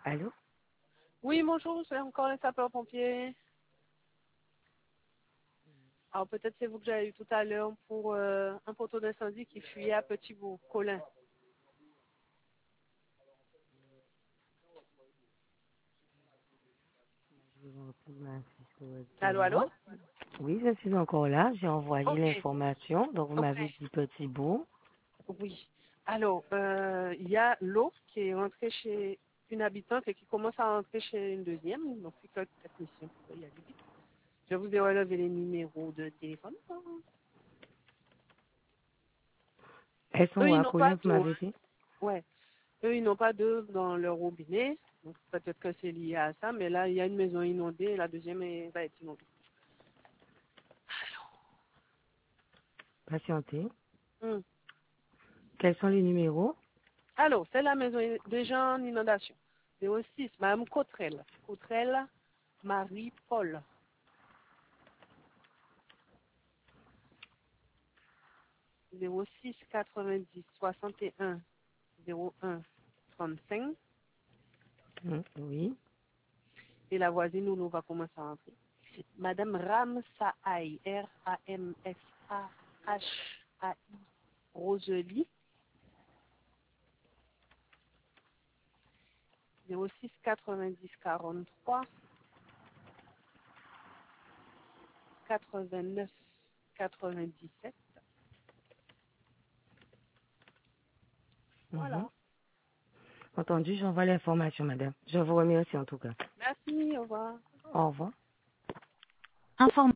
Allô? Oui, bonjour, c'est encore les sapeurs-pompiers. Alors peut-être c'est vous que j'avais eu tout à l'heure pour un poteau d'incendie qui fuyait à Petit-Bourg, Colin. Je vous en prie, ma fille, Allô, allô? excusez-moi. Oui, je suis encore là. J'ai envoyé Ok, l'information. Donc, vous ok, m'avez dit Petit Bourg. oui. Alors, il y a l'eau qui est rentrée chez une habitante et qui commence à rentrer chez une deuxième. Donc c'est que le technicien peut y aller vite. Je vous ai relevé les numéros de téléphone. Elles sont Eux, où ils à n'ont pas Colin, vous d'eau. m'avez dit? Ouais. Eux, ils n'ont pas d'eau dans leur robinet. Donc peut-être que c'est lié à ça. Mais là, il y a une maison inondée et la deuxième va être inondée. Patientez. Hmm. Quels sont les numéros? Alors, c'est la maison déjà en inondation. 06, Madame Cotrel. Cotrel, Marie-Paul. 06 90 61 01 35. Oui. Et la voisine où nous va commencer à rentrer. Madame Ramsahaï, Ramshahai, Rosely. 06 90 43 89 97. Mhm. Voilà. Entendu, j'envoie l'information, madame. Je vous remercie en tout cas. Merci, au revoir. Au revoir.